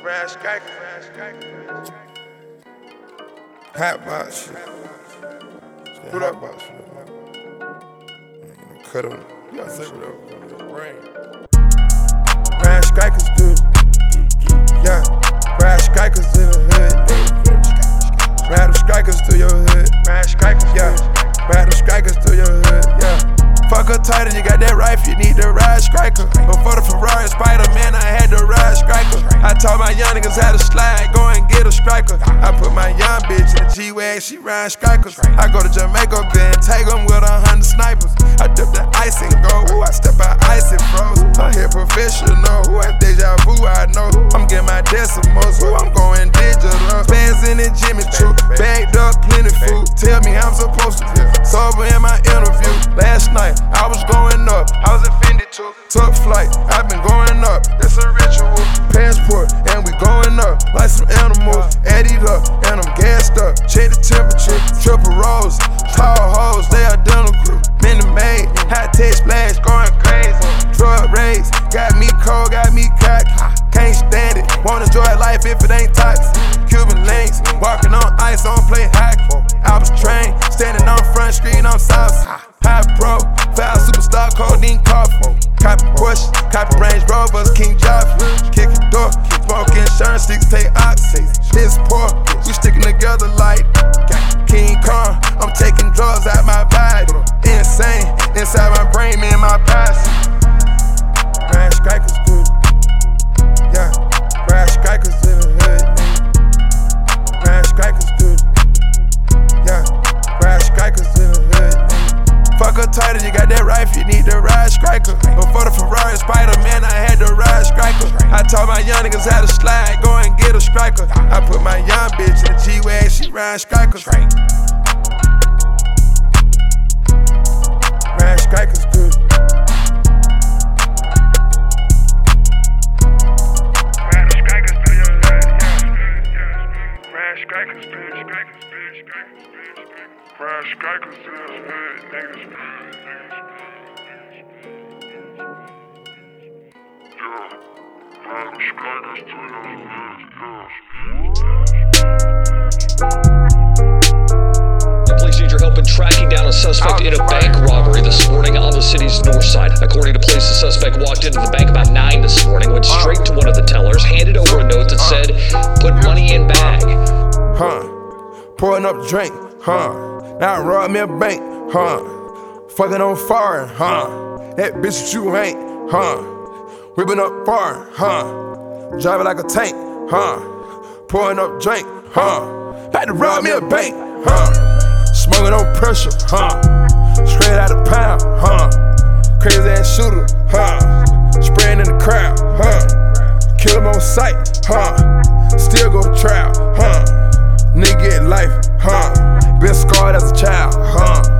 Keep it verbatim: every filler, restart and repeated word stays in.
Hot box shit. Put up box shit. Cut him. You gotta say whatever. Rain. Ryan Strikers good. Yeah. Ryan Strikers in the hood. Ride them strikers to your hood. Ryan Strikers, yeah. Ride them strikers to your hood, yeah. Fuck her tighter, you got that rifle, you need to ride striker. Before the Ferrari Spider-Man, I had to ride striker. I taught my young niggas how to slide, go and get a striker. I put my young bitch in the G-Wag, she ride strikers. I go to Jamaica, then take them with a hundred snipers. I dip the ice and go, ooh, I step out ice and froze. I'm here professional, ooh, I deja vu, I know. I'm getting my decimals, ooh, I'm going digital. Bands in the Jimmy Choo, bagged up, plenty food. Tell me how I'm supposed to feel. Sober in my interview, last night I was going up, I was offended too. Took flight, I've been going up, it's a ritual. Passport, and we going up like some animals. Added up, and I'm gassed up. Check the temperature, triple rolls, tall hoes, they identical. Mini made, high tech splash, going crazy. Drug raids, got me cold, got me cocky. Can't stand it, wanna enjoy life if it ain't toxic. Cuban links, walking on ice, on play hockey. I was trained, standing on front street, on South. High pro, foul superstar, codeine coffee. Copy Porsche, copy Range Rovers, King Joffrey. Kick the door, smoke insurance, six take oxy. This poor, we sticking together like King Kong. I'm taking drugs out my body. Insane, inside my brain, me and my posse. Ryan Strikers good. Yeah, Ryan Strikers in the hood. Ryan Strikers good. Yeah, Ryan Strikers in the hood. Fuck her tighter, you got that rifle, you need to ride striker. Before the Ferrari Spider-Man, I had to ride striker. I taught my young niggas how to slide, go and get a striker. I put my young bitch in the G-Wag, she ride strikers. Ride strikers good. Ride strikers to your head, yeah. Ride strikers to your head. Ride strikers to your head, niggas. Yeah, ride strikers to your head, The police need your help in tracking down a suspect in a bank robbery this morning on the city's north side. According to police, the suspect walked into the bank about nine this morning, went straight to one of the tellers, handed over a note that said, "Put money in bag." Huh, pouring up the drink, huh. Now rob me a bank, huh? Fucking on foreign, huh? That bitch that you ain't, huh? Whipping up foreign, huh? Driving like a tank, huh? Pouring up drink, huh? Had to rob me a bank, huh? Smoking on pressure, huh? Straight out of pound, huh? Crazy ass shooter, huh? Spraying in the crowd, huh? Kill him on sight, huh? Still go to trial, huh? Nigga get life, huh? Been scarred as a child, huh?